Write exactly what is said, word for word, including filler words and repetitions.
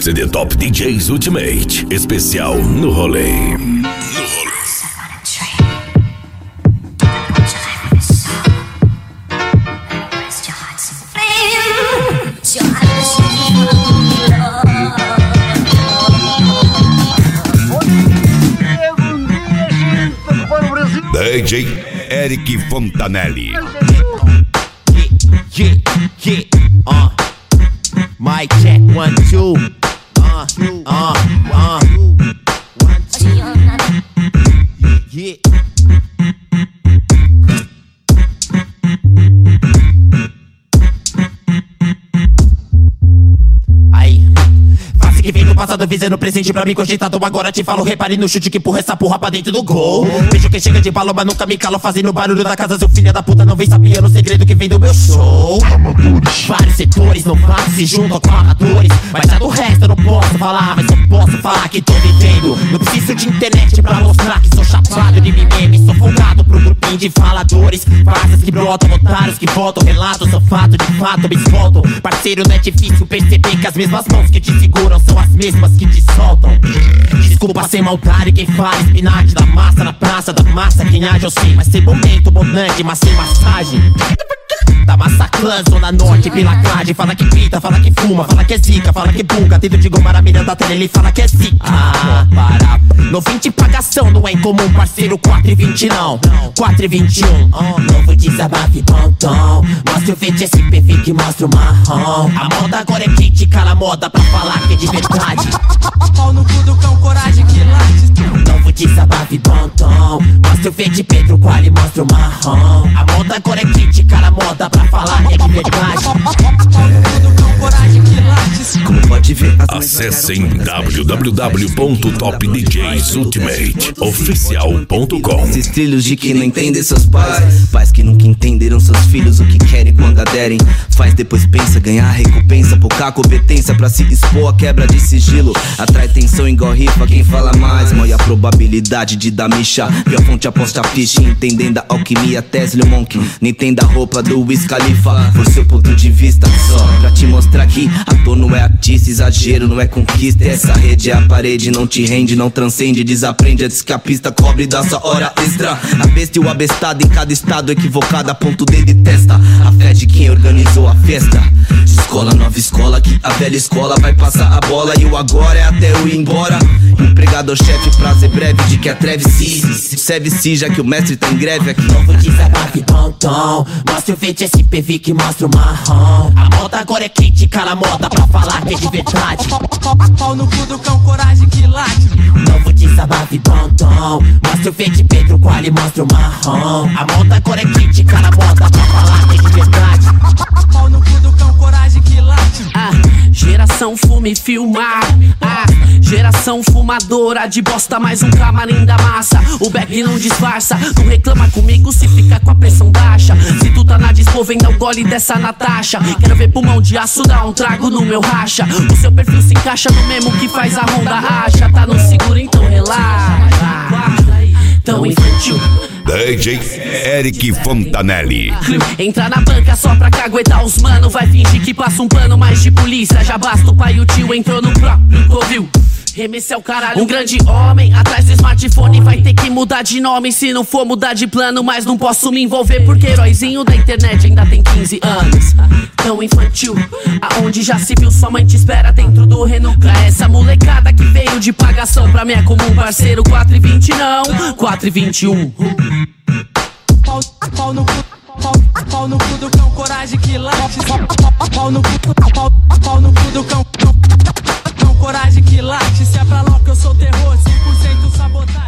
C D Top D Js Ultimate, especial no rolê. No rolê. D J Eric Fontanelli. Yeah, yeah, uh, mic check, one, two, uh, uh, uh, one, two, yeah. Que vem do passado visando o presente pra mim cogitado. Agora te falo, repare no chute que empurra essa porra pra dentro do gol. Vejo quem chega de paloma, nunca me calo fazendo barulho da casa. Seu filho da puta não vem sabiando o segredo que vem do meu show. Vários setores não fazem, se juntam com amadores. Mas já do resto eu não posso falar, mas eu posso falar que tô vivendo. Não preciso de internet pra mostrar que sou chapado de mimimi. Sou folgado pro grupinho de faladores. Farsas que brotam, otários que voltam. Relatos, sou fato, de fato me escoltam. Parceiro, não é difícil perceber que as mesmas mãos que te seguram são as mesmas que te soltam. Desculpa ser maldade, quem fala espinate da massa na praça da massa, quem age eu sei, mas sem momento bonante, mas sem massagem. Da massa clã, zona norte, pilacragem. Fala que pita, fala que fuma, fala que é zica, fala que buga. Dentro de goma, mira da tela, ele fala que é zica. Ah, para. No vinte pagação, não é incomum, parceiro, quatro e vinte não, quatro e vinte e um. Oh, novo desabafo e pontão. Mostra o verde S P V que mostra o marrom. A moda agora é criticar a moda pra falar que é de verdade. Pau no cu do cão, coragem que late. Novo desabafo e pontão. Mostra o verde Pedro Qual e mostra o marrom. A moda agora é criticar a moda pra falar que é de verdade. Pau no cu do cão, coragem que late. Como pode ver, acessem w w w ponto top d js ultimate oficial ponto com. Esses trilhos de que não entendem seus pais, pais que nunca entenderam seus filhos o que querem quando aderem. Faz depois pensa, ganhar recompensa, pouca competência pra se expor a quebra de sigilo. Atrai tensão igual rifa, quem fala mais mói a probabilidade de dar micha. Viu a fonte aposta ficha, entendendo a alquimia Tesla Monk, nem entenda a roupa do Wiz Khalifa. Por seu ponto de vista, só pra te mostrar que ator não é artista, exagero não é conquista. Essa rede é a parede, não te rende, não transcende, desaprende, é escapista, cobre da sua hora extra. A besta e o abestado em cada estado equivocado, a ponto de detesta a fé de quem organizou a festa. Escola, nova escola, que a velha escola vai passar a bola e o agora é até eu ir embora. Empregado chefe, prazer breve de que atreve-se, serve-se já que o mestre tá em greve aqui. Novo desabafo e pontão. Mostra o verde S P V que mostra o marrom. A moda agora é criticar a moda pra falar que é de verdade. Pau no cu do cão, coragem que late. Novo desabafo e pontão. Mostra o verde Pedro Qual e mostra o marrom. A moda agora é criticar a moda pra falar que é de verdade. Pau no cu do cão, coragem que late. Ah, geração fuma e filmar. Ah, geração fumadora de bosta, mais um camarim da massa. O back não disfarça, não reclama comigo se fica com a pressão baixa. Se tu tá na dispo, vem dar um gole dessa Natasha. Quero ver pulmão de aço, dá um trago no meu racha. O seu perfil se encaixa no mesmo que faz a ronda racha. Tá no seguro, então relaxa. Tão infantil. D J Eric Fontanelli. Entra na banca só pra caguetar os mano. Vai fingir que passa um plano mais de polícia. Já basta o pai e o tio entrou no próprio covil. Remesse é o caralho, um grande homem atrás do smartphone vai ter que mudar de nome. Se não for mudar de plano, mas não posso me envolver porque heróizinho da internet ainda tem quinze anos. Tão infantil, aonde já se viu sua mãe te espera dentro do Renault. Pra essa molecada que veio de pagação, pra mim é comum parceiro. Quatro e vinte não, quatro e vinte e um. Pau, pau no cu, pau, pau no cu do cão, coragem que late. Pau no cu, pau, pau no cu do cão.